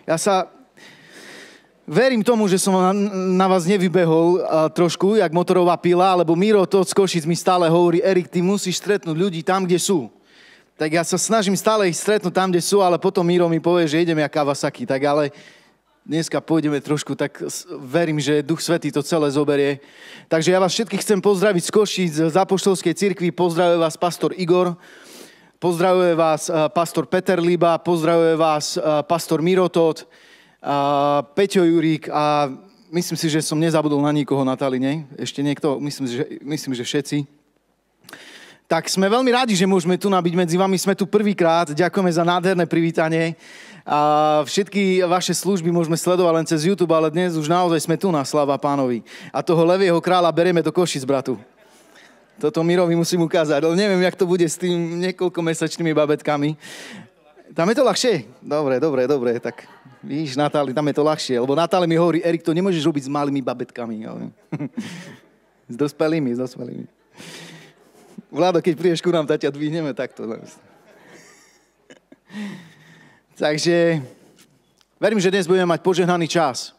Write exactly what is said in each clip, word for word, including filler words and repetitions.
Ja sa verím tomu, že som na, na vás nevybehol uh, trošku, jak motorová pila, lebo Miro to z Košic mi stále hovorí, Erik, ty musíš stretnúť ľudí tam, kde sú. Tak ja sa snažím stále ich stretnúť tam, kde sú, ale potom Miro mi povie, že ideme jak Kawasaki. Tak ale dneska pôjdeme trošku, tak verím, že Duch Svätý to celé zoberie. Takže ja vás všetkých chcem pozdraviť z Košíc, z Apoštolskej cirkvi. Pozdravuje vás pastor Igor, pozdravuje vás pastor Peter Líba, pozdravuje vás pastor Miro Tóth, Peťo Jurík a myslím si, že som nezabudol na nikoho, Natáli, nie? Ešte niekto? Myslím, že, myslím, že všetci. Tak sme veľmi radi, že môžeme tu byť medzi vami. Sme tu prvýkrát. Ďakujeme za nádherné privítanie. A všetky vaše služby môžeme sledovať len cez YouTube, ale dnes už naozaj sme tu na sláva Pánovi. A toho levieho kráľa berieme do Košic, bratu. Toto Mirovi musím ukázať, ale neviem, jak to bude s tým niekoľkomesačnými babetkami. Tam je to ľahšie? Dobre, dobre, dobre. Tak víš, Natáli, tam je to ľahšie. Lebo Natáli mi hovorí, Erik, to nemôžeš robiť s malými babetkami. S dospelými, s dospelými. Vlado, keď prídeš ku nám, tak ťa dvihneme takto. Takže verím, že dnes budeme mať požehnaný čas.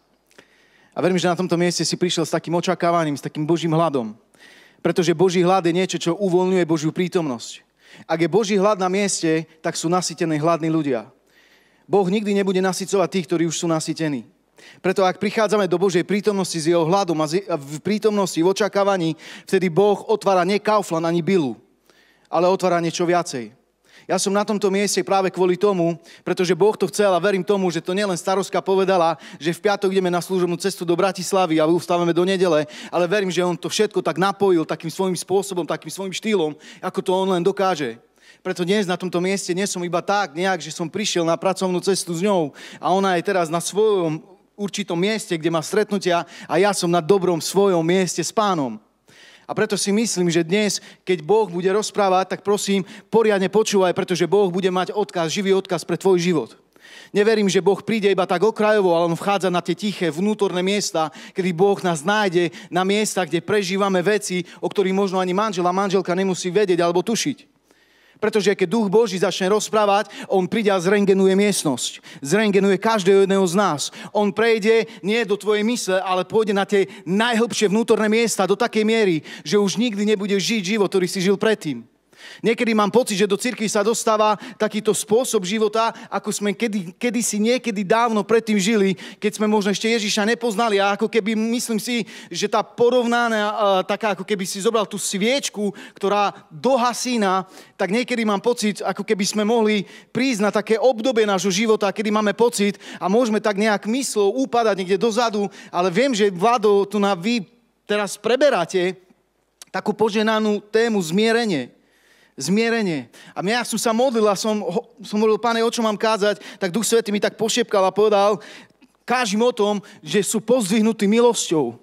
A verím, že na tomto mieste si prišiel s takým očakávaním, s takým Božím hladom. Pretože Boží hlad je niečo, čo uvoľňuje Božiu prítomnosť. Ak je Boží hlad na mieste, tak sú nasytení hladní ľudia. Boh nikdy nebude nasycovať tých, ktorí už sú nasytení. Preto ak prichádzame do Božej prítomnosti s jeho hladom a v prítomnosti, v očakávaní, vtedy Boh otvára nie Kaufland ani Billu, ale otvára niečo viacej. Ja som na tomto mieste práve kvôli tomu, pretože Boh to chcel a verím tomu, že to nielen starostka povedala, že v piatok ideme na služobnú cestu do Bratislavy a ustávame do nedele, ale verím, že on to všetko tak napojil takým svojím spôsobom, takým svojím štýlom, ako to on len dokáže. Preto dnes na tomto mieste nie som iba tak nejak, že som prišiel na pracovnú cestu s ňou a ona je teraz na svojom určitom mieste, kde má stretnutia a ja som na dobrom svojom mieste s Pánom. A preto si myslím, že dnes, keď Boh bude rozprávať, tak prosím, poriadne počúvaj, pretože Boh bude mať odkaz, živý odkaz pre tvoj život. Neverím, že Boh príde iba tak okrajovo, ale on vchádza na tie tiché vnútorné miesta, kedy Boh nás nájde na miesta, kde prežívame veci, o ktorých možno ani manžel a manželka nemusí vedieť alebo tušiť. Pretože keď Duch Boží začne rozprávať, on príde a zrengenuje miestnosť. Zrengenuje každého jedného z nás. On prejde nie do tvojej mysle, ale pôjde na tie najhlbšie vnútorné miesta do takej miery, že už nikdy nebudeš žiť život, ktorý si žil predtým. Niekedy mám pocit, že do cirkvi sa dostáva takýto spôsob života, ako sme kedy, kedysi niekedy dávno predtým žili, keď sme možno ešte Ježiša nepoznali a ako keby, myslím si, že tá porovnaná, taká ako keby si zobral tú sviečku, ktorá dohasína, tak niekedy mám pocit, ako keby sme mohli prísť na také obdobie nášho života, kedy máme pocit a môžeme tak nejak myslou upadať niekde dozadu, ale viem, že Vlado, tu na vy teraz preberáte takú poženanú tému zmierenie. Zmierenie. A ja som sa modlil a som, som modlil, Pane, o čom mám kázať, tak Duch Svätý mi tak pošepkal a povedal, kážim o tom, že sú pozdvihnutí milosťou.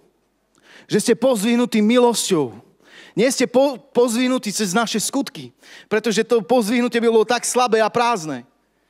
Že ste pozdvihnutí milosťou. Nie ste po, pozdvihnutí cez naše skutky, pretože to pozdvihnutie by bolo tak slabé a prázdne.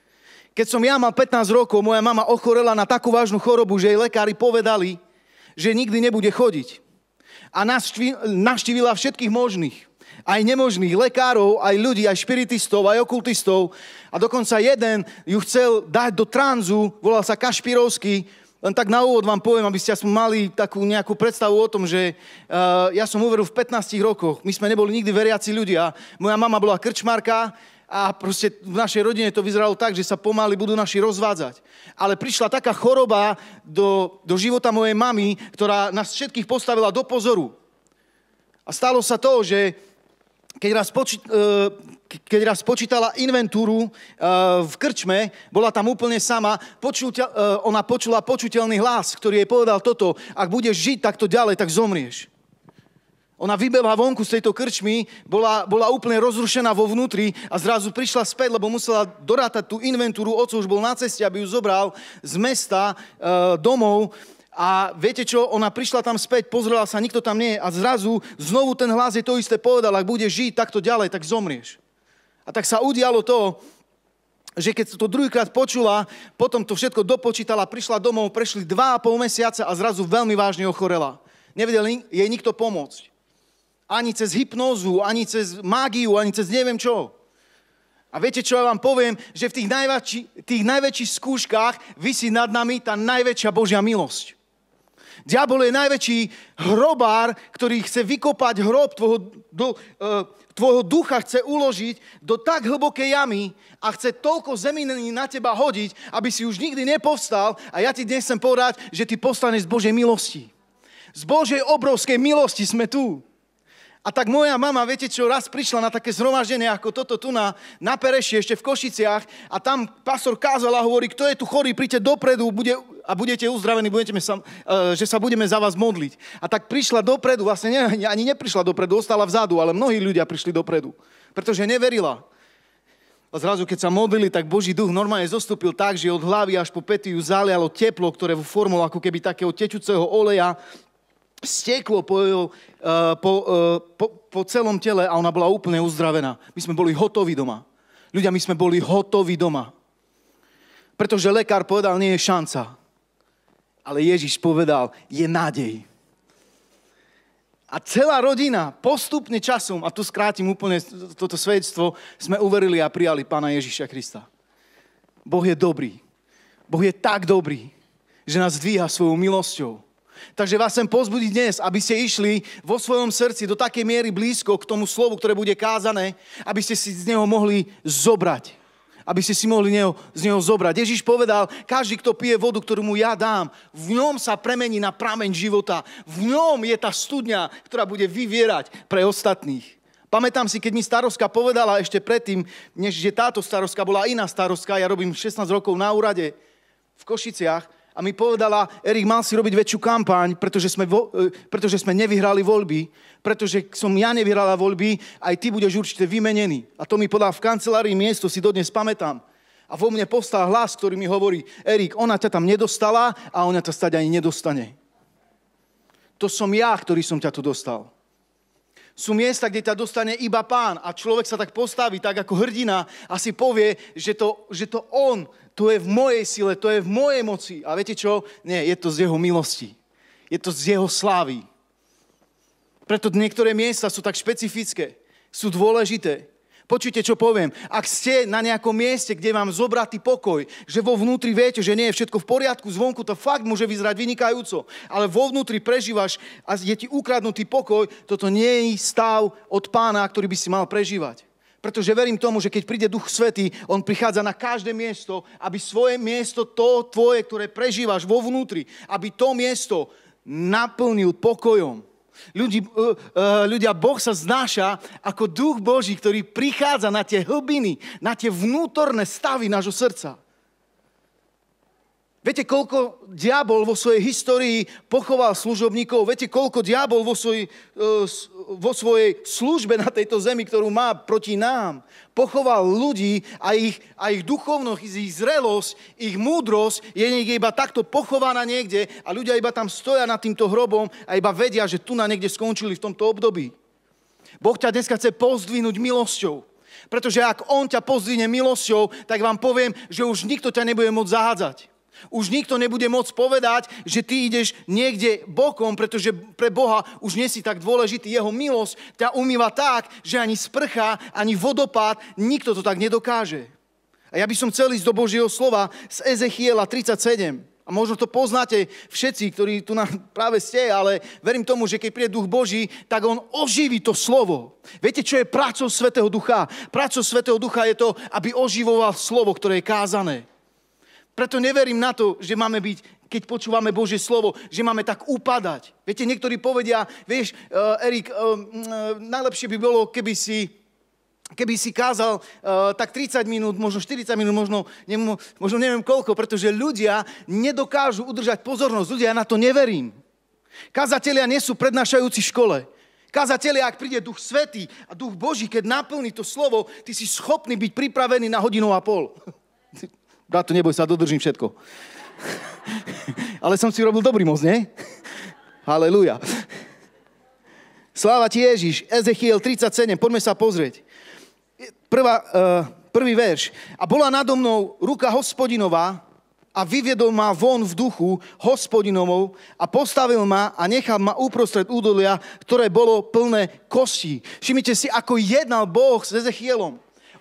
Keď som ja mal pätnásť rokov, moja mama ochorela na takú vážnu chorobu, že jej lekári povedali, že nikdy nebude chodiť. A navštívila všetkých možných. Aj nemožných lekárov, aj ľudí, aj špiritistov, aj okultistov. A dokonca jeden ju chcel dať do tranzu, volal sa Kašpirovský. Len tak na úvod vám poviem, aby ste mali takú nejakú predstavu o tom, že uh, ja som uveril v pätnástich rokoch. My sme neboli nikdy veriaci ľudia. Moja mama bola krčmarka a proste v našej rodine to vyzeralo tak, že sa pomaly budú naši rozvádzať. Ale prišla taká choroba do, do života mojej mamy, ktorá nás všetkých postavila do pozoru. A stalo sa to, že Keď raz, počít, keď raz počítala inventúru v krčme, bola tam úplne sama, počuteľ, ona počula počuteľný hlas, ktorý jej povedal toto, ak budeš žiť takto ďalej, tak zomrieš. Ona vybehla vonku z tejto krčmy, bola, bola úplne rozrušená vo vnútri a zrazu prišla späť, lebo musela dorátať tú inventúru, oco už bol na ceste, aby ju zobral z mesta domov. A viete čo, ona prišla tam späť, pozrela sa, nikto tam nie je a zrazu znovu ten hlas je to isté povedal, ak budeš žiť takto ďalej, tak zomrieš. A tak sa udialo to, že keď to druhýkrát počula, potom to všetko dopočítala, prišla domov, prešli dva a pol mesiaca a zrazu veľmi vážne ochorela. Nevedel jej nikto pomôcť. Ani cez hypnózu, ani cez mágiu, ani cez neviem čo. A viete, čo ja vám poviem? Že v tých, najväčší, tých najväčších skúškach visí nad nami tá najväčšia Božia milosť. Diabol je najväčší hrobár, ktorý chce vykopať hrob tvojho, do, uh, tvojho ducha, chce uložiť do tak hlbokej jamy a chce toľko zeminy na teba hodiť, aby si už nikdy nepovstal. A ja ti dnes chcem povedať, že ty postaneš z Božej milosti. Z Božej obrovskej milosti sme tu. A tak moja mama, viete čo, raz prišla na také zhromaždenie ako toto tu na, na Pereši, ešte v Košiciach a tam pastor kázal a hovorí, kto je tu chorý, príďte dopredu bude, a budete uzdravení, budete sa, uh, že sa budeme za vás modliť. A tak prišla dopredu, vlastne ne, ani neprišla dopredu, ostala vzadu, ale mnohí ľudia prišli dopredu, pretože neverila. A zrazu, keď sa modlili, tak Boží duch normálne zostúpil tak, že od hlavy až po päty ju zalialo teplo, ktoré formou ako keby takého tečúceho oleja steklo po, uh, po, uh, po, po celom tele a ona bola úplne uzdravená. My sme boli hotoví doma. Ľudia, my sme boli hotoví doma. Pretože lekár povedal, nie je šanca. Ale Ježiš povedal, je nádej. A celá rodina postupne časom, a tu skrátim úplne toto svedectvo, sme uverili a prijali Pána Ježiša Krista. Boh je dobrý. Boh je tak dobrý, že nás dvíha svojou milosťou. Takže vás chcem pozbudiť dnes, aby ste išli vo svojom srdci do takej miery blízko k tomu slovu, ktoré bude kázané, aby ste si z neho mohli zobrať. Aby ste si mohli neho, z neho zobrať. Ježiš povedal, každý, kto pije vodu, ktorú mu ja dám, v ňom sa premení na prameň života. V ňom je tá studňa, ktorá bude vyvierať pre ostatných. Pamätám si, keď mi starostka povedala ešte predtým, než že táto starostka bola iná starostka, ja robím šestnásť rokov na úrade v Košiciach, a mi povedala, Erik, mal si robiť väčšiu kampaň, pretože sme, vo, pretože sme nevyhrali voľby, pretože som ja nevyhrala voľby, aj ty budeš určite vymenený. A to mi povedal v kancelárii miesto, si dodnes pamätám. A vo mne postal hlas, ktorý mi hovorí, Erik, ona ťa tam nedostala a ona ťa stať ani nedostane. To som ja, ktorý som ťa tu dostal. Sú miesta, kde ťa dostane iba Pán a človek sa tak postaví, tak ako hrdina a si povie, že to, že to on, to je v mojej sile, to je v mojej moci. A viete čo? Nie, je to z jeho milosti. Je to z jeho slávy. Preto niektoré miesta sú tak špecifické, sú dôležité. Počujte, čo poviem. Ak ste na nejakom mieste, kde vám zobratý pokoj, že vo vnútri viete, že nie je všetko v poriadku, zvonku to fakt môže vyzerať vynikajúco, ale vo vnútri prežívaš a je ti ukradnutý pokoj, toto nie je stav od Pána, ktorý by si mal prežívať. Pretože verím tomu, že keď príde Duch Svätý, on prichádza na každé miesto, aby svoje miesto, to tvoje, ktoré prežívaš vo vnútri, aby to miesto naplnil pokojom. Ľudí, uh, uh, ľudia, Boh sa znáša ako Duch Boží, ktorý prichádza na tie hlbiny, na tie vnútorné stavy nášho srdca. Viete, koľko diabol vo svojej histórii pochoval služobníkov? Viete, koľko diabol vo svojej, uh, vo svojej službe na tejto zemi, ktorú má proti nám, pochoval ľudí a ich, a ich duchovnosť, ich zrelosť, ich múdrosť je niekde iba takto pochovaná niekde a ľudia iba tam stoja nad týmto hrobom a iba vedia, že tu na niekde skončili v tomto období. Boh ťa dneska chce pozdvihnúť milosťou. Pretože ak on ťa pozdvihne milosťou, tak vám poviem, že už nikto ťa nebude môcť zahádzať. Už nikto nebude môcť povedať, že ty ideš niekde bokom, pretože pre Boha už nie si tak dôležitý. Jeho milosť ťa umýva tak, že ani sprcha, ani vodopád, nikto to tak nedokáže. A ja by som chcel ísť do Božieho slova z Ezechiela tridsaťsedem. A možno to poznáte všetci, ktorí tu práve ste, ale verím tomu, že keď príde Duch Boží, tak on oživí to slovo. Viete, čo je prácou Svätého Ducha? Prácou Svätého Ducha je to, aby oživoval slovo, ktoré je kázané. Preto neverím na to, že máme byť, keď počúvame Božie slovo, že máme tak upadať. Viete, niektorí povedia, vieš, uh, Erik, uh, uh, najlepšie by bolo, keby si, keby si kázal uh, tak tridsať minút, možno štyridsať minút, možno, neviem, možno neviem koľko, pretože ľudia nedokážu udržať pozornosť. Ľudia, ja na to neverím. Kázatelia nie sú prednášajúci v škole. Kázatelia, ak príde Duch Svätý a Duch Boží, keď naplní to slovo, ty si schopný byť pripravený na hodinu a pol. Brato, neboj sa, dodržím všetko. Ale som si robil dobrý most, nie? Halelúja. Sláva ti Ježiš. Ezechiel tridsaťsedem, poďme sa pozrieť. Prvá, uh, prvý verš. A bola nado mnou ruka Hospodinová a vyviedol ma von v duchu Hospodinovou a postavil ma a nechal ma uprostred údolia, ktoré bolo plné kostí. Všimnite si, ako jednal Boh s Ezechielom.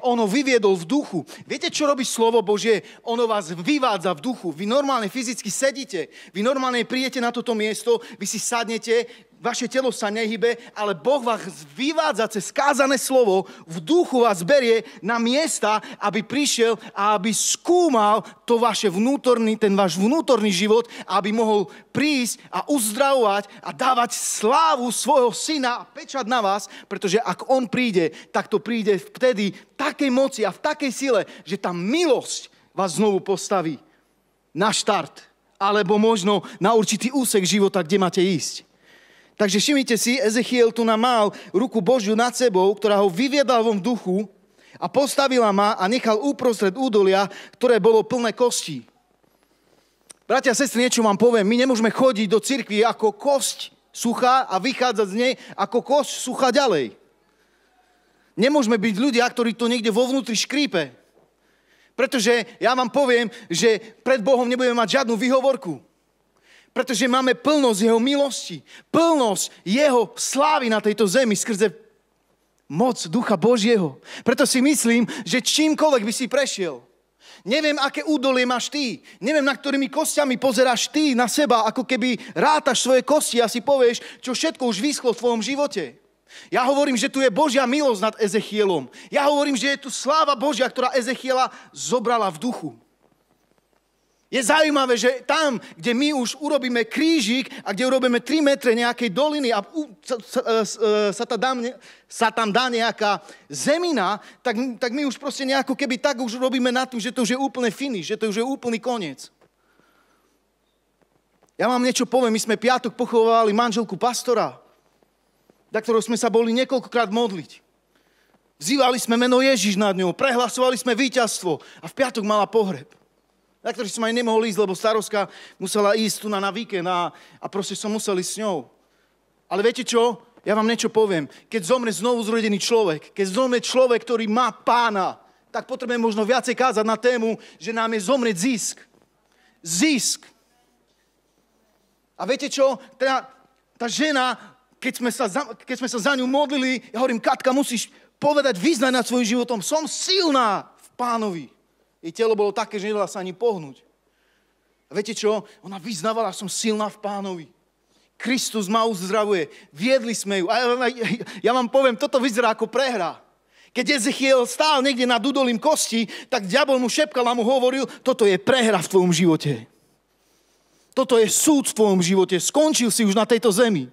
on ho vyviedol v duchu. Viete, čo robí slovo Božie? Ono vás vyvádza v duchu. Vy normálne fyzicky sedíte, vy normálne prídete na toto miesto, vy si sadnete, vaše telo sa nehybe, ale Boh vás vyvádza cez skázané slovo, v duchu vás berie na miesta, aby prišiel a aby skúmal to vaše vnútorný, ten váš vnútorný život, aby mohol prísť a uzdravovať a dávať slávu svojho syna a pečať na vás, pretože ak on príde, tak to príde vtedy v takej moci a v takej sile, že tá milosť vás znovu postaví na štart, alebo možno na určitý úsek života, kde máte ísť. Takže všimnite si, Ezechiel tu nám mal ruku Božiu nad sebou, ktorá ho vyviedla von v duchu a postavila ma a nechal uprostred údolia, ktoré bolo plné kostí. Bratia a sestry, niečo vám poviem. My nemôžeme chodiť do cirkvi ako kosť suchá a vychádzať z nej ako kosť suchá ďalej. Nemôžeme byť ľudia, ktorí to niekde vo vnútri škrípe. Pretože ja vám poviem, že pred Bohom nebudeme mať žiadnu výhovorku. Pretože máme plnosť jeho milosti, plnosť jeho slávy na tejto zemi skrze moc Ducha Božieho. Preto si myslím, že čímkoľvek by si prešiel, neviem, aké údolie máš ty, neviem, na ktorými kostiami pozeráš ty na seba, ako keby rátaš svoje kosti a si povieš, čo všetko už vyschlo v tvojom živote. Ja hovorím, že tu je Božia milosť nad Ezechielom. Ja hovorím, že je tu sláva Božia, ktorá Ezechiela zobrala v duchu. Je zaujímavé, že tam, kde my už urobíme krížik a kde urobíme tri metre nejakej doliny a sa, sa, sa, tam, dá, sa tam dá nejaká zemina, tak, tak my už proste nejako keby tak už robíme na tým, že to už je úplne finish, že to už je úplný koniec. Ja vám niečo poviem, my sme piatok pochovávali manželku pastora, za ktorou sme sa boli niekoľkokrát modliť. Vzývali sme meno Ježiš nad ňou, prehlasovali sme víťazstvo a v piatok mala pohreb. Na ktorý som aj nemohol ísť, lebo starostka musela ísť tu na, na víkend a, a proste som musel ísť s ňou. Ale viete čo? Ja vám niečo poviem. Keď zomre znovu zrodený človek, keď zomre človek, ktorý má pána, tak potrebujeme možno viacej kázať na tému, že nám je zomrieť zisk. Zisk. A viete čo? Tá, tá žena, keď sme, sa za, keď sme sa za ňu modlili, ja hovorím, Katka, musíš povedať, vyznať nad svojím životom. Som silná v pánovi. Jej telo bolo také, že nedala sa ani pohnúť. A viete čo? Ona vyznávala, som silná v pánovi. Kristus ma uzdravuje. Viedli sme ju. A ja, ja, ja vám poviem, toto vyzerá ako prehra. Keď Ezechiel stál niekde nad údolím kosti, tak diabol mu šepkal a mu hovoril, toto je prehra v tvojom živote. Toto je súd v tvojom živote. Skončil si už na tejto zemi.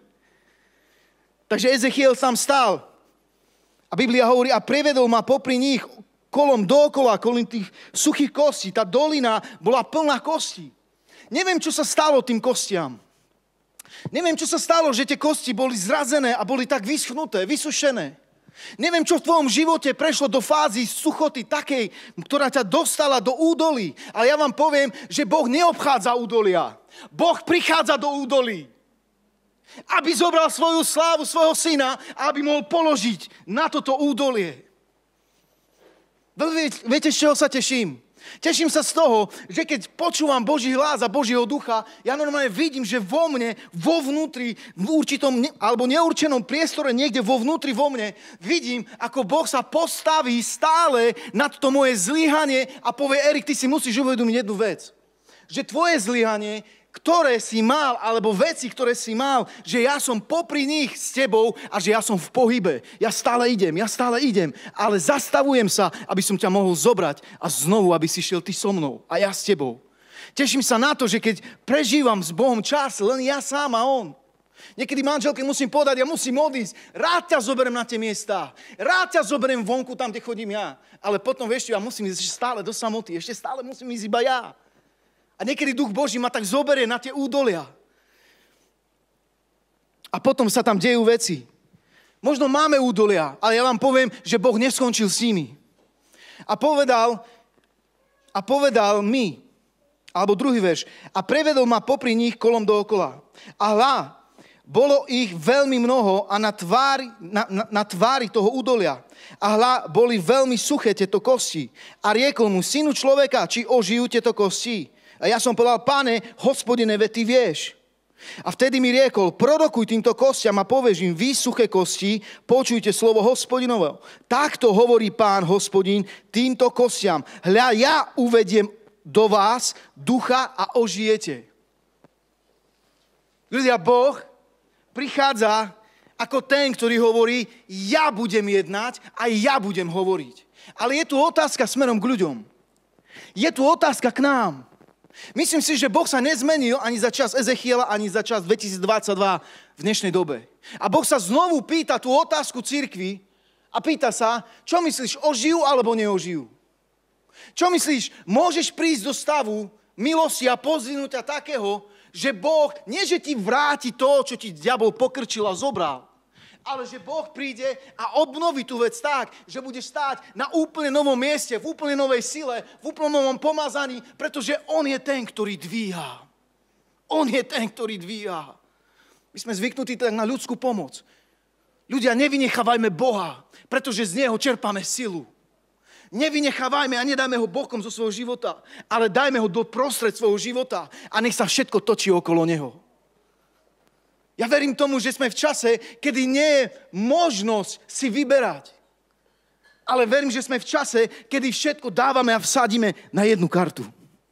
Takže Ezechiel sám stál. A Biblia hovorí, a prevedol ma popri nich kolom dookola, kolom tých suchých kostí. Tá dolina bola plná kostí. Neviem, čo sa stalo tým kostiam. Neviem, čo sa stalo, že tie kosti boli zrazené a boli tak vyschnuté, vysušené. Neviem, čo v tvojom živote prešlo do fázy suchoty takej, ktorá ťa dostala do údolí. Ale ja vám poviem, že Boh neobchádza údolia. Boh prichádza do údolí, aby zobral svoju slávu svojho syna a aby mohol položiť na toto údolie. Viete, viete, z čoho sa teším? Teším sa z toho, že keď počúvam Boží hlas a Božieho ducha, ja normálne vidím, že vo mne, vo vnútri, v určitom alebo neurčenom priestore, niekde vo vnútri vo mne, vidím, ako Boh sa postaví stále na to moje zlyhanie a povie, Erik, ty si musíš uvedomiť jednu vec. Že tvoje zlyhanie, ktoré si mal, alebo veci, ktoré si mal, že ja som popri nich s tebou a že ja som v pohybe. Ja stále idem, ja stále idem, ale zastavujem sa, aby som ťa mohol zobrať a znovu, aby si šiel ty so mnou a ja s tebou. Teším sa na to, že keď prežívam s Bohom čas, len ja sám a on. Niekedy manželke musím povedať, ja musím odísť. Rád ťa zoberiem na tie miesta. Rád ťa zoberiem vonku tam, kde chodím ja. Ale potom, vieš, ja musím ísť ešte stále do samoty. Ešte stále musím ísť iba ja. A niekedy Duch Boží ma tak zoberie na tie údolia. A potom sa tam dejú veci. Možno máme údolia, ale ja vám poviem, že Boh neskončil s nimi. A povedal, a povedal mi, alebo druhý verš, a prevedol ma popri nich kolom dookola. A hľa, bolo ich veľmi mnoho a na tvári, na, na, na tvári toho údolia. A hľa, boli veľmi suché tieto kosti. A riekol mu, synu človeka, či ožijú tieto kosti. A ja som povedal, Pane, Hospodine, veď ty vieš. A vtedy mi riekol, prorokuj týmto kostiam a povieš im, vy suché kosti, počujte slovo Hospodinového. Takto hovorí Pán Hospodin týmto kostiam. Hľa, ja uvediem do vás ducha a ožijete. Ľudia, Boh prichádza ako ten, ktorý hovorí, ja budem jednať a ja budem hovoriť. Ale je tu otázka smerom k ľuďom. Je tu otázka k nám. Myslím si, že Boh sa nezmenil ani za čas Ezechiela, ani za čas dvetisícdvadsaťdva v dnešnej dobe. A Boh sa znovu pýta tú otázku cirkvi a pýta sa, čo myslíš, ožijú alebo neožijú? Čo myslíš, môžeš prísť do stavu milosti a pozdvihnutia takého, že Boh, nie že ti vráti to, čo ti diabol pokrčil a zobral, ale že Boh príde a obnoví tú vec tak, že budeš stáť na úplne novom mieste, v úplne novej sile, v úplne novom pomazaní, pretože On je ten, ktorý dvíha. On je ten, ktorý dvíha. My sme zvyknutí tak na ľudskú pomoc. Ľudia, nevynechávajme Boha, pretože z Neho čerpáme silu. Nevynechávajme a nedajme ho bokom zo svojho života, ale dajme ho do prostred svojho života a nech sa všetko točí okolo Neho. Ja verím tomu, že sme v čase, kedy nie je možnosť si vyberať. Ale verím, že sme v čase, kedy všetko dávame a vsadíme na jednu kartu.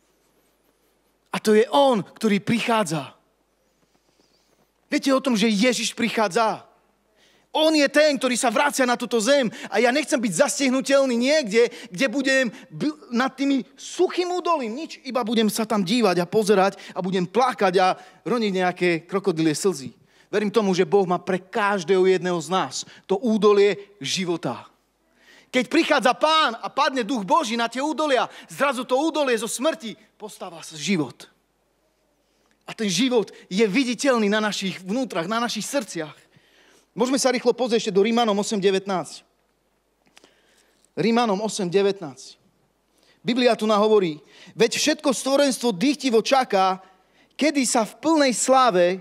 A to je On, ktorý prichádza. Viete o tom, že Ježiš prichádza? On je ten, ktorý sa vracia na túto zem. A ja nechcem byť zastihnutelný niekde, kde budem nad tými suchým údolím. Nič, iba budem sa tam dívať a pozerať a budem plakať a roniť nejaké krokodílie slzy. Verím tomu, že Boh má pre každého jedného z nás to údolie života. Keď prichádza Pán a padne Duch Boží na tie údolia, zrazu to údolie zo smrti postáva sa život. A ten život je viditeľný na našich vnútrach, na našich srdciach. Môžeme sa rýchlo pozrieť ešte do Rímanom osem devätnásť. Rímanom osem devätnásť. Biblia tu nahovorí, veď všetko stvorenstvo dychtivo čaká, kedy sa v plnej sláve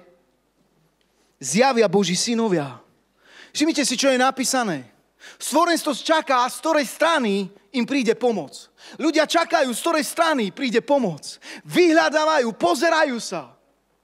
zjavia Boží synovia. Všimnite si, čo je napísané. Stvorenstvo čaká, z ktorej strany im príde pomoc. Ľudia čakajú, z ktorej strany príde pomoc. Vyhľadávajú, pozerajú sa.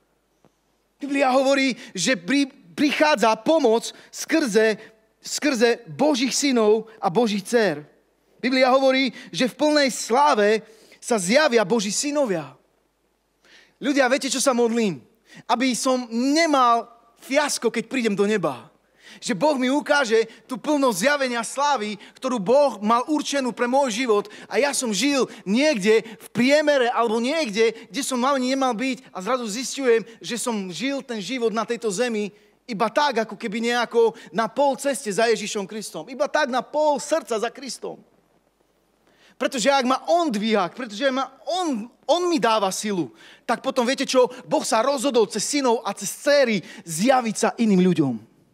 Biblia hovorí, že pri prichádza pomoc skrze, skrze Božích synov a Božích dcér. Biblia hovorí, že v plnej sláve sa zjavia Boží synovia. Ľudia, viete, čo sa modlím? Aby som nemal fiasko, keď prídem do neba. Že Boh mi ukáže tú plnosť zjavenia slávy, ktorú Boh mal určenú pre môj život a ja som žil niekde v priemere alebo niekde, kde som ani nemal byť a zrazu zistujem, že som žil ten život na tejto zemi iba tak, ako keby nejako na pol ceste za Ježišom Kristom. Iba tak na pol srdca za Kristom. Pretože ak ma On dvíha, pretože ma on, on mi dáva silu, tak potom viete čo? Boh sa rozhodol cez synov a cez dcéry zjaviť sa iným ľuďom.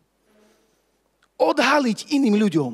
Odhaliť iným ľuďom.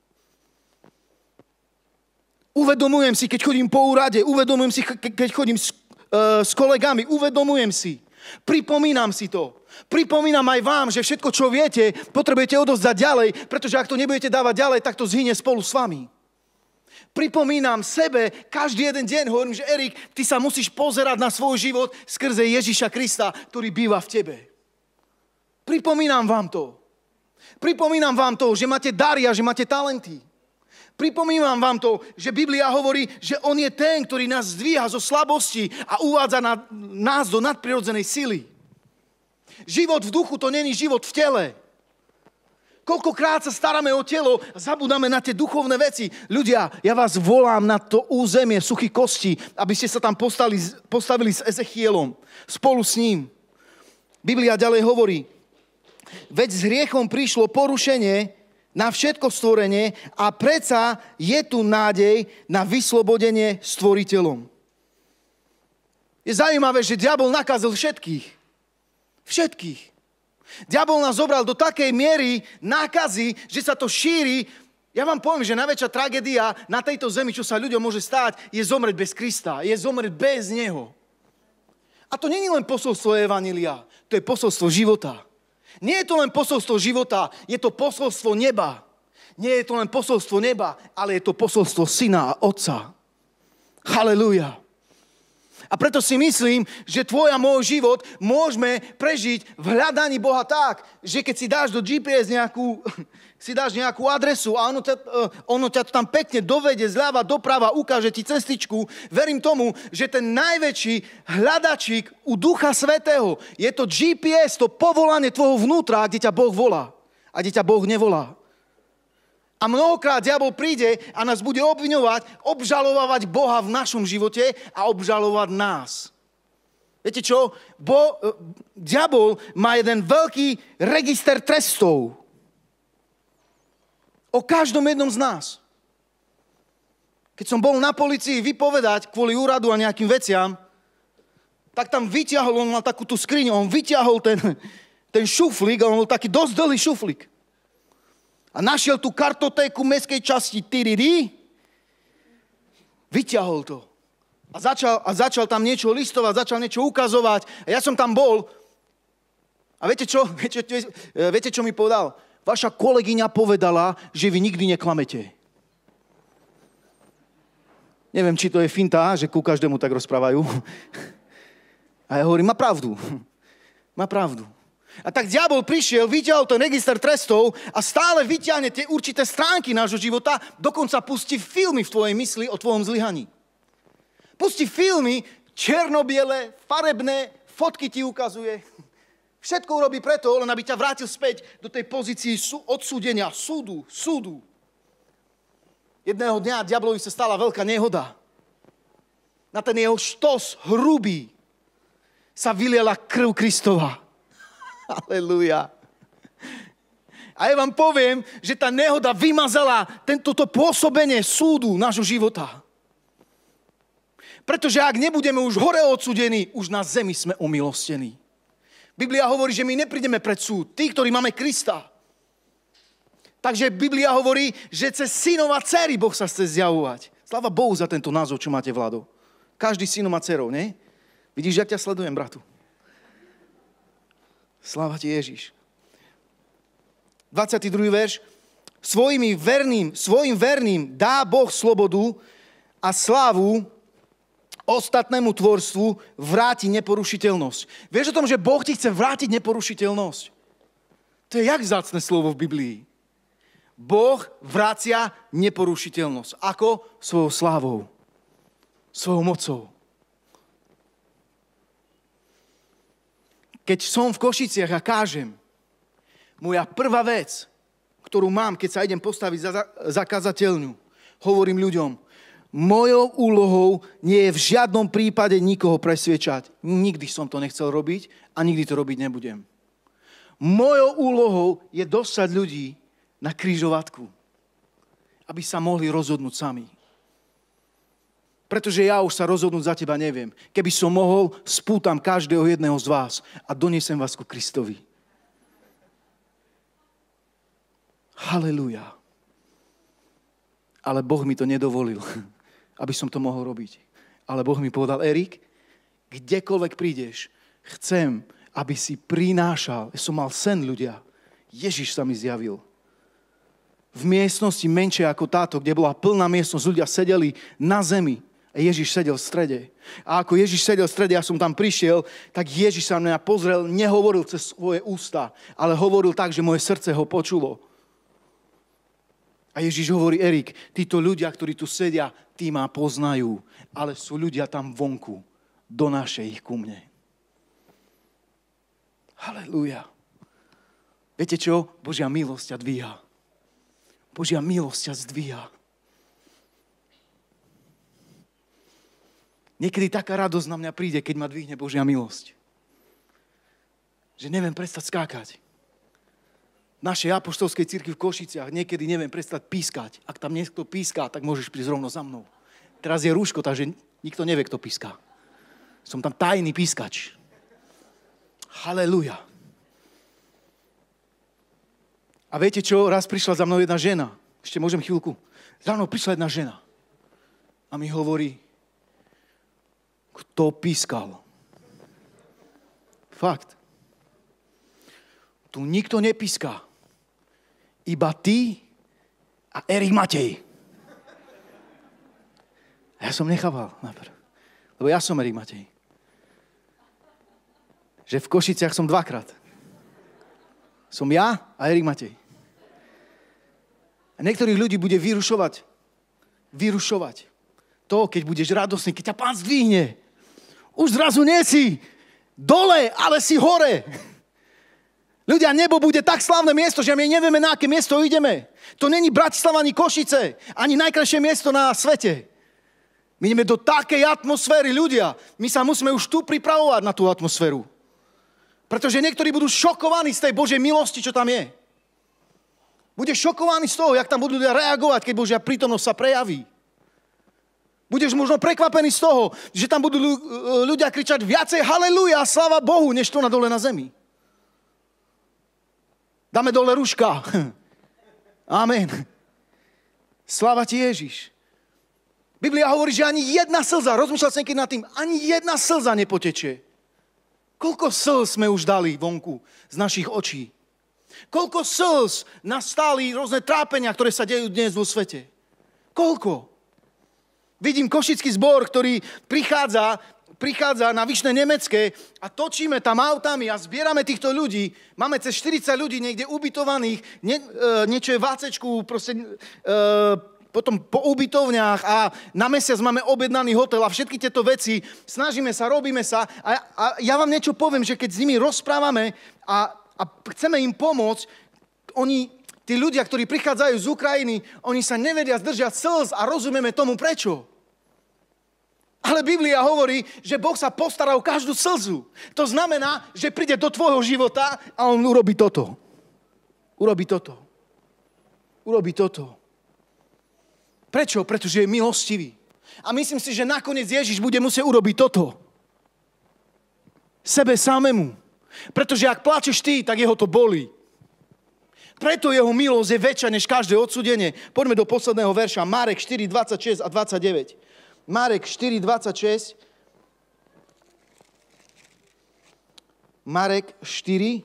Uvedomujem si, keď chodím po úrade, uvedomujem si, keď chodím s, uh, s kolegami, uvedomujem si. Pripomínam si to. Pripomínam aj vám, že všetko, čo viete, potrebujete odozdať ďalej, pretože ak to nebudete dávať ďalej, tak to zhynie spolu s vami. Pripomínam sebe každý jeden deň, hovorím, že Erik, ty sa musíš pozerať na svoj život skrze Ježiša Krista, ktorý býva v tebe. Pripomínam vám to. Pripomínam vám to, že máte dary a že máte talenty. Pripomínam vám to, že Biblia hovorí, že On je ten, ktorý nás zdvíha zo slabosti a uvádza na, nás do nadprirodzenej sily. Život v duchu to není život v tele. Koľkokrát sa staráme o telo a zabudáme na tie duchovné veci. Ľudia, ja vás volám na to územie suchých kostí, aby ste sa tam postavili, postavili s Ezechielom, spolu s ním. Biblia ďalej hovorí, veď s hriechom prišlo porušenie na všetko stvorenie a predsa je tu nádej na vyslobodenie stvoriteľom. Je zaujímavé, že diabol nakazil všetkých. Všetkých. Diabol nás zobral do takej miery nákazy, že sa to šíri. Ja vám poviem, že najväčšia tragédia na tejto zemi, čo sa ľuďom môže stáť, je zomrieť bez Krista. Je zomrieť bez Neho. A to nie je len posolstvo evanjelia, to je posolstvo života. Nie je to len posolstvo života, je to posolstvo neba. Nie je to len posolstvo neba, ale je to posolstvo syna a otca. Halelúja. A preto si myslím, že tvoj a môj život môžeme prežiť v hľadaní Boha tak, že keď si dáš do gé pé es nejakú, si dáš nejakú adresu a ono ťa, ono ťa tam pekne dovede zľava doprava, ukáže ti cestičku, verím tomu, že ten najväčší hľadačík u Ducha Svätého je to gé pé es, to povolanie tvojho vnútra, kde ťa Boh volá a kde ťa Boh nevolá. A mnohokrát diabol príde a nás bude obviňovať, obžalovať Boha v našom živote a obžalovať nás. Viete čo? Bo, diabol má jeden veľký register trestov. O každom jednom z nás. Keď som bol na polícii vypovedať kvôli úradu a nejakým veciam, tak tam vyťahol, on mal takú tú skriňu, on vyťahol ten, ten šuflík, a on bol taký dosť dlhý šuflík. A našiel tú kartotéku mestskej časti Tyriri, vyťahol to. A začal, a začal tam niečo listovať, začal niečo ukazovať. A ja som tam bol. A viete čo? Viete, viete čo mi povedal? Vaša kolegyňa povedala, že vy nikdy neklamete. Neviem, či to je finta, že ku každému tak rozprávajú. A ja hovorím, má pravdu. Má pravdu. A tak diabol prišiel, vyťahol ten register trestov a stále vyťahne tie určité stránky nášho života, dokonca pustí filmy v tvojej mysli o tvojom zlyhaní. Pustí filmy černobiele, farebné, fotky ti ukazuje. Všetko urobí preto, len aby ťa vrátil späť do tej pozícii odsúdenia, súdu, súdu. Jedného dňa diablovi sa stala veľká nehoda. Na ten jeho štos hrubý sa vyliela krv Kristova. Halelúja. A ja vám poviem, že tá nehoda vymazala tento pôsobenie súdu nášho života. Pretože ak nebudeme už hore odsúdení, už na zemi sme umilostení. Biblia hovorí, že my neprídeme pred súd. Tí, ktorí máme Krista. Takže Biblia hovorí, že cez synov a dcery Boh sa chce zjavovať. Sláva Bohu za tento názov, čo máte, Vlado. Každý synom a dcerou, nie? Vidíš, jak ťa sledujem, bratu. Sláva ti, Ježiš. dvadsiaty druhý verš. Svojimi verným, svojim verným dá Boh slobodu a slávu ostatnému tvorstvu vráti neporušiteľnosť. Vieš o tom, že Boh ti chce vrátiť neporušiteľnosť? To je jak vzácne slovo v Biblii. Boh vracia neporušiteľnosť. Ako? Svojou slávou. Svojou mocou. Keď som v Košiciach a kážem, moja prvá vec, ktorú mám, keď sa idem postaviť za, za kazateľňu, hovorím ľuďom, mojou úlohou nie je v žiadnom prípade nikoho presviečať. Nikdy som to nechcel robiť a nikdy to robiť nebudem. Mojou úlohou je dostať ľudí na križovatku, aby sa mohli rozhodnúť sami. Pretože ja už sa rozhodnúť za teba neviem. Keby som mohol, spútam každého jedného z vás a doniesem vás ku Kristovi. Halelúja. Ale Boh mi to nedovolil, aby som to mohol robiť. Ale Boh mi povedal, Erik, kdekoľvek prídeš, chcem, aby si prinášal. Ja som mal sen, ľudia. Ježiš sa mi zjavil. V miestnosti menšej ako táto, kde bola plná miestnosť, ľudia sedeli na zemi. A Ježiš sedel v strede. A ako Ježiš sedel v strede, ja som tam prišiel, tak Ježiš sa na mňa pozrel, nehovoril cez svoje ústa, ale hovoril tak, že moje srdce ho počulo. A Ježiš hovorí, Erik, títo ľudia, ktorí tu sedia, tí ma poznajú, ale sú ľudia tam vonku. Donášaj ich ku mne. Halelúja. Viete čo? Božia milosť ťa dvíha. Božia milosť ťa zdvíha. Niekedy taká radosť na mňa príde, keď ma dvihne Božia milosť. Že neviem prestať skákať. V našej apoštolskej cirkvi v Košiciach niekedy neviem prestať pískať. Ak tam niekto píská, tak môžeš prísť rovno za mnou. Teraz je rúško, takže nikto nevie, kto píská. Som tam tajný pískač. Halelúja. A viete čo? Raz prišla za mnou jedna žena. Ešte môžem chvíľku. Za mnou prišla jedna žena. A mi hovorí, kto pískal? Fakt. Tu nikto nepíska. Iba ty a Erik Matej. A ja som nechápal najprv. Lebo ja som Erik Matej. Že v Košiciach som dvakrát. Som ja a Erik Matej. A niektorých ľudí bude vyrušovať. Vyrušovať. To, keď budeš radosný, keď ťa Pán zdvihne. Už zrazu nie si dole, ale si hore. Ľudia, nebo bude tak slávne miesto, že my nevieme, na aké miesto ideme. To není Bratislava, ani Košice, ani najkrajšie miesto na svete. My ideme do takej atmosféry, ľudia. My sa musíme už tu pripravovať na tú atmosféru. Pretože niektorí budú šokovaní z tej Božej milosti, čo tam je. Budeš šokovaný z toho, jak tam budú ľudia reagovať, keď Božia prítomnosť sa prejaví. Budeš možno prekvapený z toho, že tam budú ľudia kričať viacej haleluja, sláva Bohu, než to na dole na zemi. Dáme dole rúška. Amen. Sláva ti Ježiš. Biblia hovorí, že ani jedna slza, rozmýšľal som keď nad tým, ani jedna slza nepotečie. Koľko slz sme už dali vonku z našich očí? Koľko slz nastáli rôzne trápenia, ktoré sa dejú dnes vo svete? Koľko? Vidím košický zbor, ktorý prichádza prichádza na Vyšné Nemecké a točíme tam autami a zbierame týchto ľudí. Máme cez štyridsať ľudí niekde ubytovaných, nie, e, niečo je v ácečku, proste, e, potom po ubytovniach a na mesiac máme objednaný hotel a všetky tieto veci. Snažíme sa, robíme sa a, a ja vám niečo poviem, že keď s nimi rozprávame a, a chceme im pomôcť, oni, tí ľudia, ktorí prichádzajú z Ukrajiny, oni sa nevedia zdržať slz a rozumieme tomu prečo. Ale Biblia hovorí, že Boh sa postará o každú slzu. To znamená, že príde do tvojho života a on urobí toto. Urobí toto. Urobí toto. Prečo? Pretože je milostivý. A myslím si, že nakoniec Ježiš bude musieť urobiť toto. Sebe samému. Pretože ak plačeš ty, tak jeho to bolí. Preto jeho milosť je väčšia než každé odsúdenie. Poďme do posledného verša. Marek štyri, dvadsaťšesť a dvadsaťdeväť. Marek štyri, dvadsaťšesť. Marek štyri,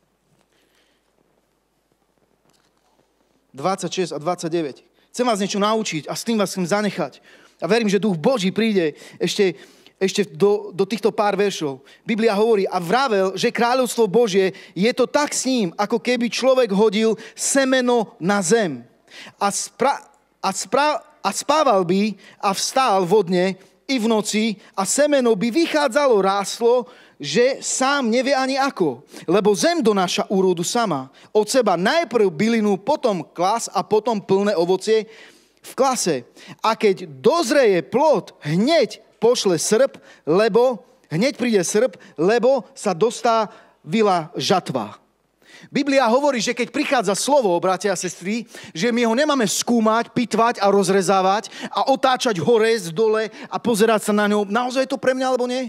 dvadsaťšesť a dvadsaťdeväť. Chcem vás niečo naučiť a s tým vás chcem zanechať. A verím, že Duch Boží príde ešte, ešte do, do týchto pár veršov. Biblia hovorí a vravel, že kráľovstvo Božie je to tak s ním, ako keby človek hodil semeno na zem. A, spra, a spra, A spával by a vstál vodne i v noci a semeno by vychádzalo, rástlo, že sám nevie ani ako. Lebo zem donáša úrodu sama. Od seba najprv bylinu, potom klas a potom plné ovocie v klase. A keď dozreje plod, hneď pošle srp, lebo hneď príde srp, lebo sa dostavila žatva. Biblia hovorí, že keď prichádza slovo, bratia a sestry, že my ho nemáme skúmať, pitvať a rozrezávať a otáčať hore, dole a pozerať sa na ňo. Naozaj je to pre mňa, alebo nie?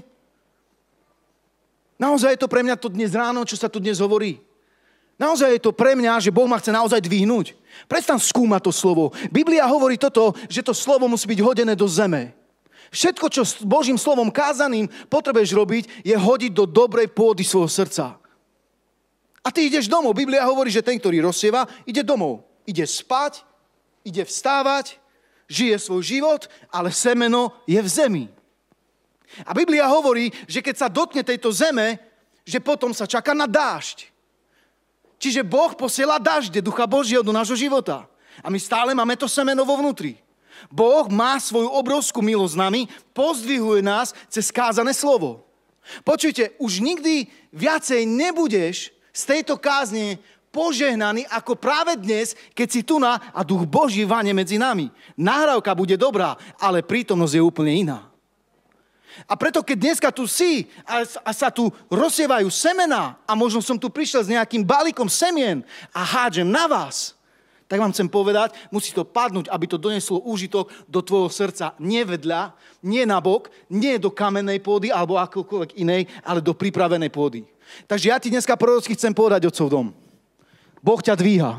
Naozaj je to pre mňa to dnes ráno, čo sa tu dnes hovorí? Naozaj je to pre mňa, že Boh ma chce naozaj dvihnúť? Prestan skúmať to slovo. Biblia hovorí toto, že to slovo musí byť hodené do zeme. Všetko, čo s Božím slovom kázaným potrebuješ robiť, je hodiť do dobrej pôdy svojho srdca. A ty ideš domov. Biblia hovorí, že ten, ktorý rozsieva, ide domov. Ide spať, ide vstávať, žije svoj život, ale semeno je v zemi. A Biblia hovorí, že keď sa dotkne tejto zeme, že potom sa čaká na dážď. Čiže Boh posiela dážde Ducha Božieho do nášho života. A my stále máme to semeno vo vnútri. Boh má svoju obrovskú milosť s nami, pozdvihuje nás cez kázané slovo. Počujte, už nikdy viacej nebudeš z tejto kázne požehnaný ako práve dnes, keď si tu na a Duch Boží vane medzi nami. Nahrávka bude dobrá, ale prítomnosť je úplne iná. A preto, keď dneska tu si a, a sa tu rozsievajú semená a možno som tu prišiel s nejakým balíkom semien a hádžem na vás, tak vám chcem povedať, musí to padnúť, aby to doneslo úžitok do tvojho srdca. Nie vedľa, nie nabok, nie do kamennej pôdy alebo akokoľvek inej, ale do pripravenej pôdy. Takže ja ti dneska prorocky chcem povedať, otcov dom. Boh ťa dvíha.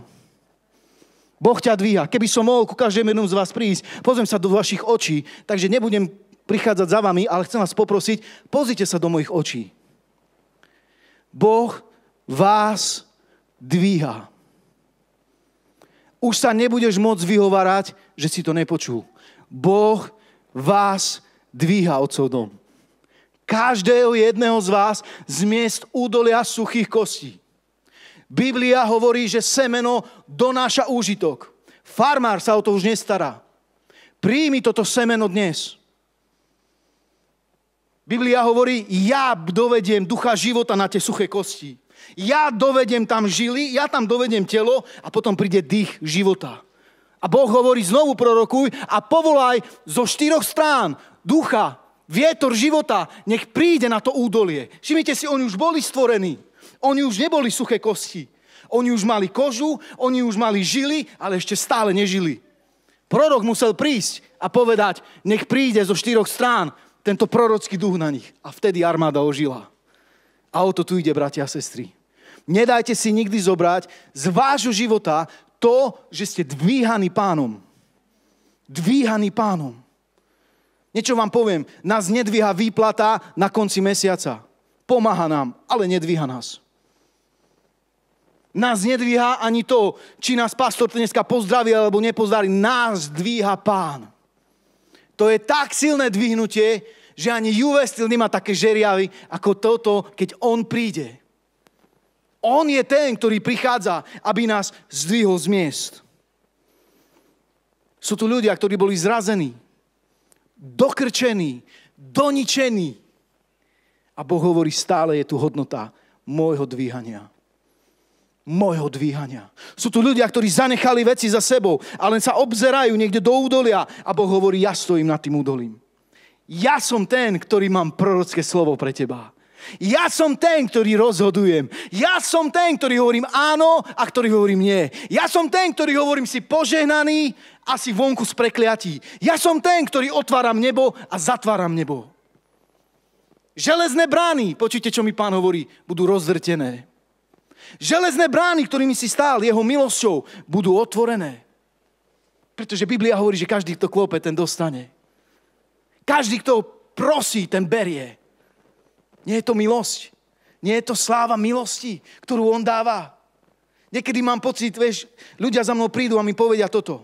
Boh ťa dvíha. Keby som mohol ku každému jednom z vás prísť, pozriem sa do vašich očí, takže nebudem prichádzať za vami, ale chcem vás poprosiť, pozrite sa do mojich očí. Boh vás dvíha. Už sa nebudeš môcť vyhovárať, že si to nepočul. Boh vás dvíha otcov dom. Každého jedného z vás z miest údolia suchých kostí. Biblia hovorí, že semeno donáša úžitok. Farmár sa o to už nestará. Príjmi toto semeno dnes. Biblia hovorí, ja dovediem ducha života na tie suché kosti. Ja dovediem tam žily, ja tam dovediem telo a potom príde dých života. A Boh hovorí, znovu prorokuj a povolaj zo štyroch strán ducha, vietor života, nech príde na to údolie. Všimnite si, oni už boli stvorení. Oni už neboli suché kosti. Oni už mali kožu, oni už mali žily, ale ešte stále nežili. Prorok musel prísť a povedať, nech príde zo štyroch strán tento prorocký duch na nich. A vtedy armáda ožila. A o to tu ide, bratia a sestry. Nedajte si nikdy zobrať z vášho života to, že ste dvíhaní Pánom. Dvíhaní Pánom. Niečo vám poviem, nás nedvíha výplata na konci mesiaca. Pomáha nám, ale nedvíha nás. Nás nedvíha ani to, či nás pastor dneska pozdraví alebo nepozdraví. Nás dvíha Pán. To je tak silné dvihnutie, že ani ú vé Steel nemá také žeriavy ako toto, keď on príde. On je ten, ktorý prichádza, aby nás zdvihol z miest. Sú tu ľudia, ktorí boli zrazení, dokrčení, doničení. A Boh hovorí, stále je tu hodnota môjho dvíhania. Môjho dvíhania. Sú tu ľudia, ktorí zanechali veci za sebou a len sa obzerajú niekde do údolia a Boh hovorí, ja stojím nad tým údolím. Ja som ten, ktorý mám prorocké slovo pre teba. Ja som ten, ktorý rozhodujem. Ja som ten, ktorý hovorím áno a ktorý hovorím nie. Ja som ten, ktorý hovorím si požehnaný a si vonku z prekliatí. Ja som ten, ktorý otváram nebo a zatváram nebo. Železné brány, počujte, čo mi Pán hovorí, budú rozvrtené. Železné brány, ktorými si stál jeho milosťou, budú otvorené. Pretože Biblia hovorí, že každý, kto klope, ten dostane. Každý, kto prosí, ten berie. Nie je to milosť. Nie je to sláva milosti, ktorú on dáva. Niekedy mám pocit, vieš, ľudia za mnou prídu a mi povedia toto.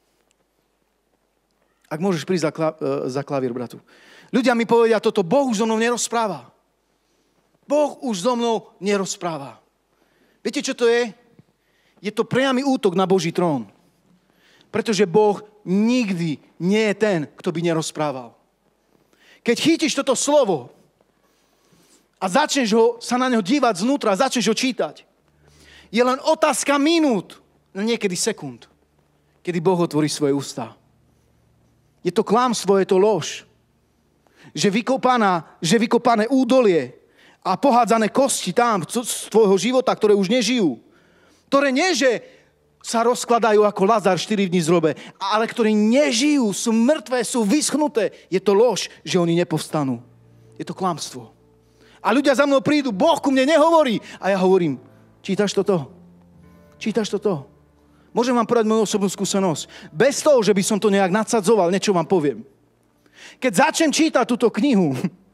Ak môžeš prísť za, kla- za klavír, bratu. Ľudia mi povedia toto, Boh už so mnou nerozpráva. Boh už so mnou nerozpráva. Viete, čo to je? Je to priamy útok na Boží trón. Pretože Boh nikdy nie je ten, kto by nerozprával. Keď chytíš toto slovo a začneš ho, sa na neho dívať znútra a začneš ho čítať, je len otázka minút, no niekedy sekúnd, kedy Boh otvorí svoje ústa. Je to klamstvo, je to lož. Že vykopaná, že vykopané údolie a pohádzané kosti tam z tvojho života, ktoré už nežijú, ktoré nie, že sa rozkladajú ako Lazar štyri dni z hrobe, ale ktorí nežijú, sú mŕtve, sú vyschnuté. Je to lož, že oni nepovstanú. Je to klamstvo. A ľudia za mnou prídu, Boh ku mne nehovorí. A ja hovorím, čítaš toto? Čítaš toto? Môžem vám povedať moju osobnú skúsenosť. Bez toho, že by som to nejak nadsadzoval, niečo vám poviem. Keď začnem čítať túto knihu,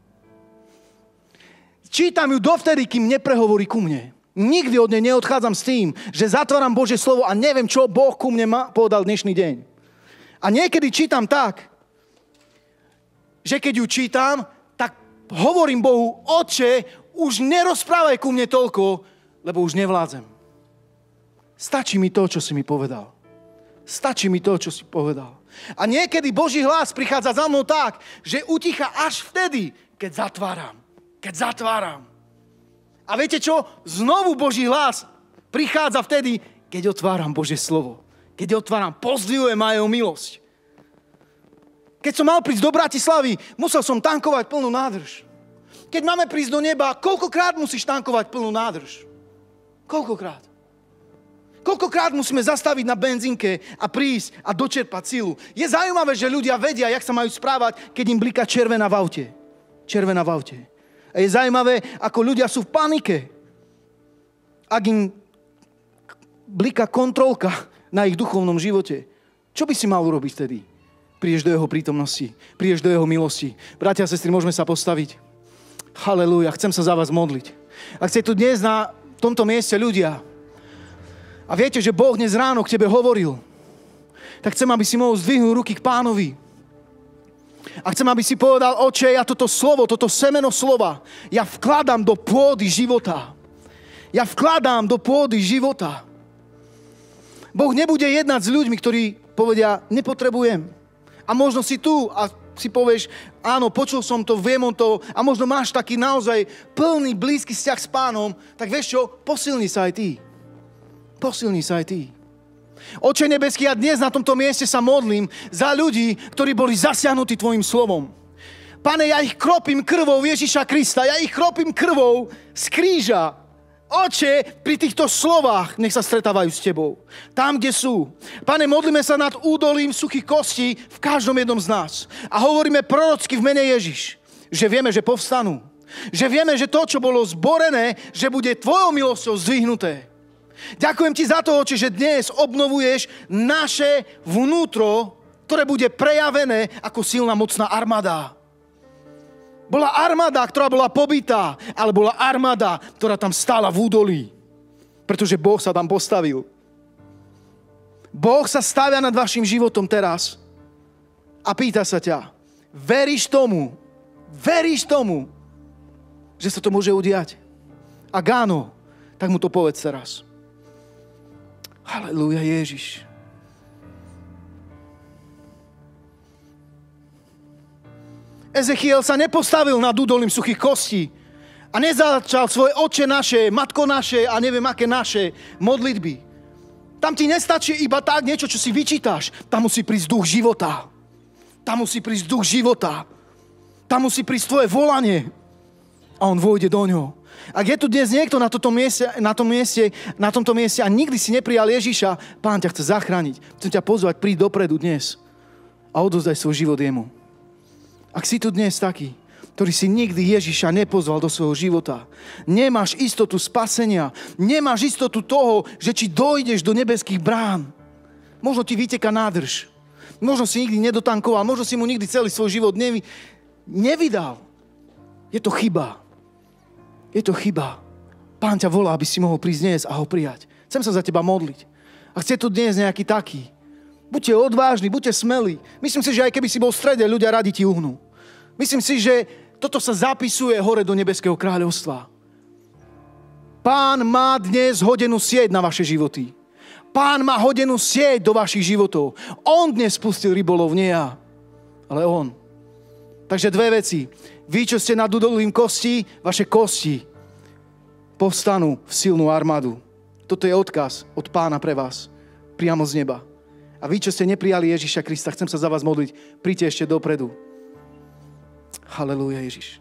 čítam ju dovtedy, kým neprehovorí ku mne. Nikdy od nej neodchádzam s tým, že zatváram Božie slovo a neviem, čo Boh ku mne ma povedal dnešný deň. A niekedy čítam tak, že keď ju čítam, tak hovorím Bohu, Otče, už nerozprávaj ku mne toľko, lebo už nevládzem. Stačí mi to, čo si mi povedal. Stačí mi to, čo si povedal. A niekedy Boží hlas prichádza za mnou tak, že uticha až vtedy, keď zatváram. Keď zatváram. A viete čo? Znovu Boží hlas prichádza vtedy, keď otváram Božie slovo. Keď otváram, pozdvihujem aj jeho milosť. Keď som mal prísť do Bratislavy, musel som tankovať plnú nádrž. Keď máme prísť do neba, koľkokrát musíš tankovať plnú nádrž? Koľkokrát? Koľkokrát musíme zastaviť na benzínke a prísť a dočerpať silu? Je zaujímavé, že ľudia vedia, jak sa majú správať, keď im bliká červená v aute. Červená v aute. A je zaujímavé, ako ľudia sú v panike. Ak im bliká kontrolka na ich duchovnom živote, čo by si mal urobiť vtedy? Prídeš do jeho prítomnosti, prídeš do jeho milosti. Bratia a sestry, môžeme sa postaviť. Halelúja, chcem sa za vás modliť. Ak ste tu dnes na tomto mieste ľudia a viete, že Boh dnes ráno k tebe hovoril, tak chcem, aby si mohol zdvihnúť ruky k Pánovi. A chcem, aby si povedal, Oče, ja toto slovo, toto semeno slova, ja vkladám do pôdy života. Ja vkladám do pôdy života. Boh nebude jednať s ľuďmi, ktorí povedia, nepotrebujem. A možno si tu a si povieš, áno, počul som to, viem o to a možno máš taký naozaj plný, blízky vzťah s Pánom, tak vieš čo, posilni sa aj ty. Posilni sa aj ty. Oče nebeský, ja dnes na tomto mieste sa modlím za ľudí, ktorí boli zasiahnutí tvojim slovom. Pane, ja ich kropím krvou Ježiša Krista, ja ich kropím krvou z kríža. Oče, pri týchto slovách nech sa stretávajú s tebou. Tam, kde sú. Pane, modlíme sa nad údolím suchých kostí v každom jednom z nás. A hovoríme prorocky v mene Ježiš, že vieme, že povstanú. Že vieme, že to, čo bolo zborené, že bude tvojou milosťou zdvihnuté. Ďakujem ti za to, Oče, že dnes obnovuješ naše vnútro, ktoré bude prejavené ako silná, mocná armáda. Bola armáda, ktorá bola pobitá, ale bola armáda, ktorá tam stála v údolí. Pretože Boh sa tam postavil. Boh sa stavia nad vašim životom teraz a pýta sa ťa, veríš tomu, veríš tomu, že sa to môže udiať? Ak áno, tak mu to povedz teraz. Halelúja, Ježiš. Ezechiel sa nepostavil nad údolím suchých kostí a nezačal svoje Otče naše, Matko naše a neviem aké naše modlitby. Tam ti nestačí iba tak niečo, čo si vyčítaš. Tam musí prísť duch života. Tam musí prísť duch života. Tam musí prísť tvoje volanie. A on vôjde do ňoho. Ak je tu dnes niekto na, toto mieste, na, tom mieste, na tomto mieste a nikdy si neprijal Ježiša, Pán ťa chce zachrániť. Chcem ťa pozvať, príď dopredu dnes a odovzdaj svoj život jemu. Ak si tu dnes taký, ktorý si nikdy Ježiša nepozval do svojho života, nemáš istotu spasenia, nemáš istotu toho, že či dojdeš do nebeských brán, možno ti vyteká nádrž, možno si nikdy nedotankoval, možno si mu nikdy celý svoj život nevy, nevydal. Je to chyba. Je to chyba. Pán ťa volá, aby si mohol prísť dnes a ho prijať. Chcem sa za teba modliť. A chce tu dnes nejaký taký. Buďte odvážni, buďte smelí. Myslím si, že aj keby si bol v strede, ľudia radi ti uhnú. Myslím si, že toto sa zapisuje hore do nebeského kráľovstva. Pán má dnes hodenú sieť na vaše životy. Pán má hodenú sieť do vašich životov. On dnes spustil rybolov, nie ja, ale on. Takže dve veci. Vy, čo ste nad údolím kostí, vaše kosti povstanú v silnú armádu. Toto je odkaz od Pána pre vás. Priamo z neba. A vy, čo ste neprijali Ježiša Krista, chcem sa za vás modliť. Príďte ešte dopredu. Halelúja, Ježiš.